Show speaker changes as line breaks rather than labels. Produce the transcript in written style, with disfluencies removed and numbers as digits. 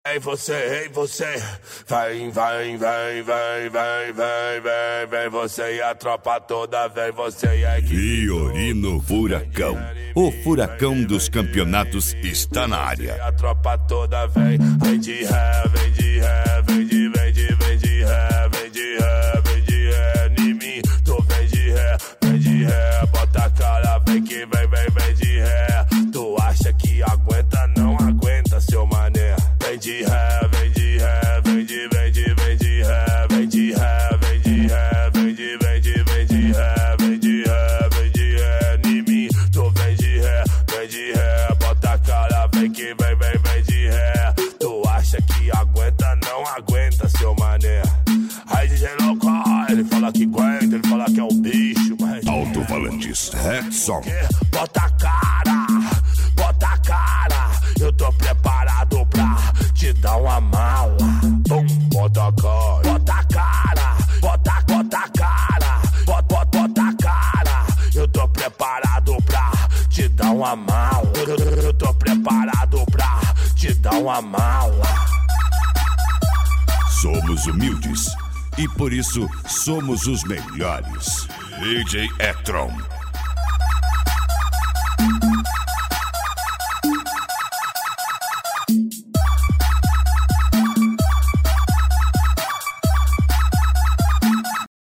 Ei você, vem, você e a tropa toda, vem, você é que...
Fiorino Furacão, o furacão dos campeonatos está na área.
A tropa toda vem de ré, vem de ré, vem de ré, vem de ré, vem de ré, em mim, tu vem de ré, bota a cara, vem que vem de ré, tu acha que aguenta, não aguenta, seu mané. Vem de ré, vem de ré, vem de ré, vem de ré, vem de ré, vem de ré, vem de ré, em mim, tu vem de ré, bota a cara, vem que vem de ré, tu acha que aguenta, não aguenta, seu mané. Aí DJ louco, ele fala que aguenta, ele fala que é o bicho, mas...
Alto-falantes, Rexon.
Bota a cara, eu tô preparado pra te dar uma mala. Bum, bota a cara, bota a cara, eu tô preparado pra te dar uma mala. Eu tô preparado pra te dar uma mala.
Somos humildes e por isso somos os melhores. DJ Etron.